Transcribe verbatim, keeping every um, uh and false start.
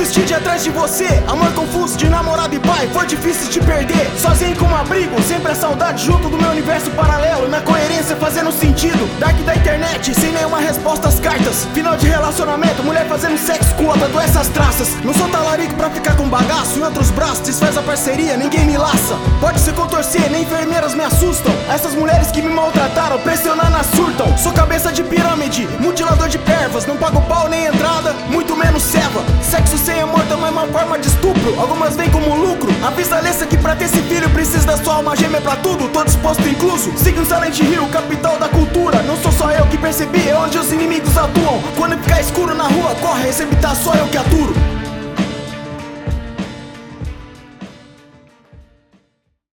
Desisti de ir atrás de você, amor confuso de namorado e pai, foi difícil te perder. Sozinho como abrigo, sempre a saudade junto do meu universo paralelo, na coerência fazendo sentido. Dark da internet, sem nenhuma resposta às cartas. Final de relacionamento, mulher fazendo sexo com outra, doenças essas traças. Não sou talarico pra ficar com bagaço, em outros braços desfaz a parceria, ninguém me laça. Pode se contorcer, nem enfermeiras me assustam. Essas mulheres que me maltrataram, pressionando as surtam. Sou cabeça de pirâmide, mutilador de pervas, não pago pau nem entrada, muito menos ceva. Sexo sem amor também é uma forma de estupro, algumas vêm como lucro. Avisa a Alessa que pra ter esse filho precisa da sua alma gêmea pra tudo, tô disposto incluso. Siga um Silent Hill, capital da cultura. Não sou só eu que percebi, é onde os inimigos atuam. Quando ficar escuro na rua, corre, esse habitat só eu que aturo.